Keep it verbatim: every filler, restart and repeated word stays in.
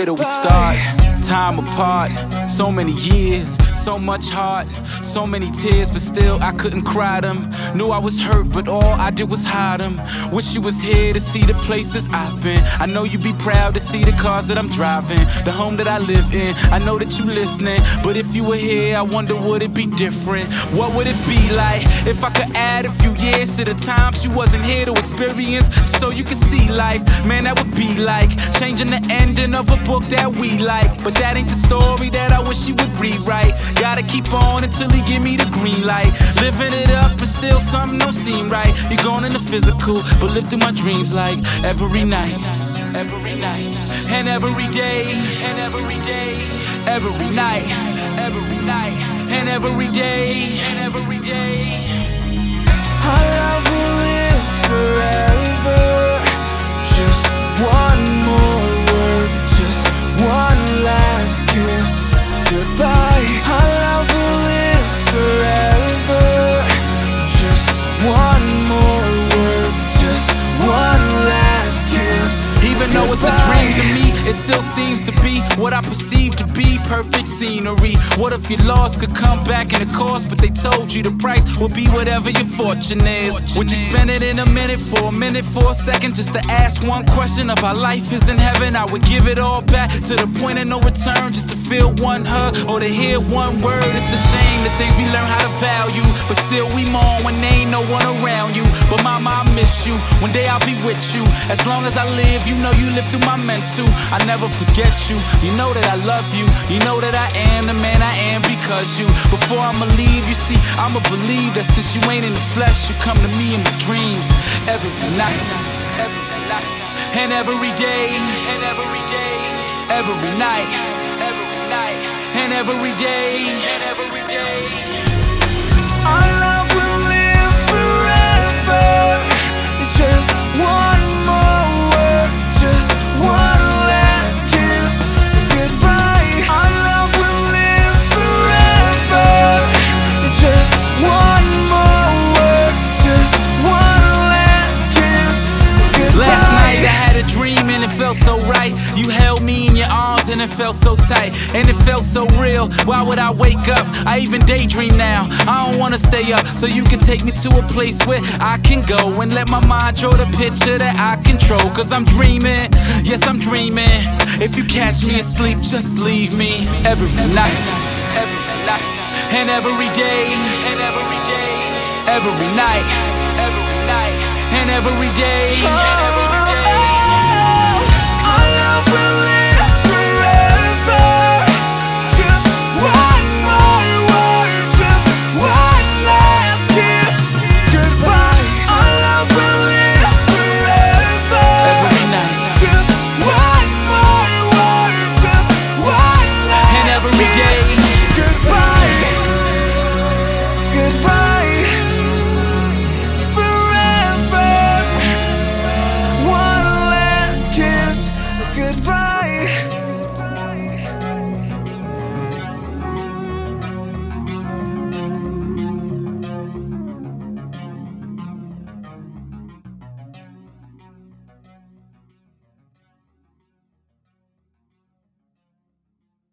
where do we start? Time apart, so many years, so much heart, so many tears, but still I couldn't cry them. Knew I was hurt, but all I did was hide them. Wish you was here to see the places I've been. I know you'd be proud to see the cars that I'm driving, the home that I live in. I know that you listening, but if you were here, I wonder would it be different? What would it be like if I could add a few years to the times you wasn't here to experience, so you could see life? Man, that would be like changing the ending of a book that we like, but that ain't the story that I wish he would rewrite. Gotta keep on until he give me the green light. Living it up, but still something don't seem right. You're going in the physical, but live through my dreams like every night, every night, and every day, and every day, every night, every night, and every day, and every day. Our love will live forever. Just one more word, just one last kiss. Goodbye. Our love will live forever. Just one more word, just one last kiss. Even though it's a dream to me, it still seems to be what I perceive to be perfect scenery. What if your loss could come back in a cost, but they told you the price would be whatever your fortune is? Would you spend it in a minute, for a minute, for a second, just to ask one question of how life is in heaven? I would give it all back to the point of no return, just to feel one hug or to hear one word. It's a shame the things we learn how to value, but still we mourn when there ain't no one around you. But mama, I miss you. One day I'll be with you. As long as I live, you know you live through my mental. I never forget you. You know that I love you. You know that I am the man I am because you. Before I'ma leave, you see, I'ma believe that since you ain't in the flesh, you come to me in my dreams every night, every night, and every day, and every day, every night, every night, and every day, and every day. Our love will live forever. Just one more word, just one last kiss. Goodbye. Our love will live forever. Just one more word, just one last kiss. Goodbye. Last night I had a dream and it felt so right. You held me in your arms and it felt so tight, and it felt so real. Why would I wake up? I even daydream now. I don't wanna stay up, so you can take me to a place where I can go and let my mind draw the picture that I control. Cause I'm dreaming, yes I'm dreaming. If you catch me asleep, just leave me. Every night, every night, and every day, and every day, every night, every night, and every day, and every